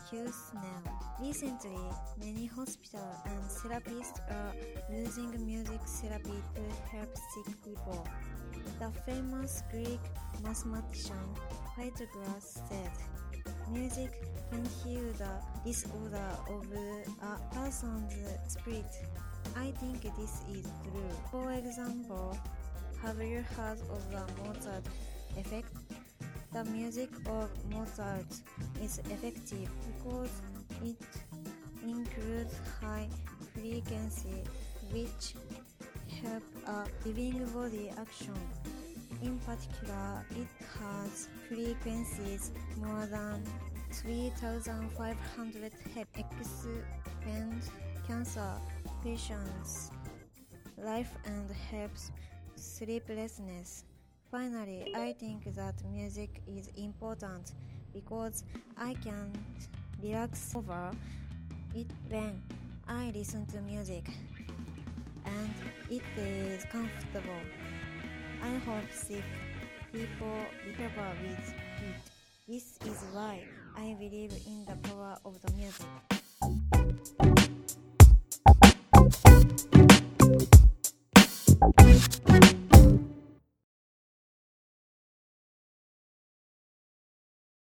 use now. Recently, many hospitals and therapists are using music therapy to help sick people. The famous Greek mathematician Pythagoras said, "Music can heal the disorder of a person's spirit." I think this is true. For example, have you heard of the Mozart effect? The music of Mozart is effective because it includes high frequency which help a living body action. In particular, it has frequencies more than 3,500 Hz extend cancer patients' life and helps sleeplessness. Finally, I think that music is important because I can relax over it when I listen to music, and it is comfortable. I hope sick people recover with it. This is why I believe in the power of the music.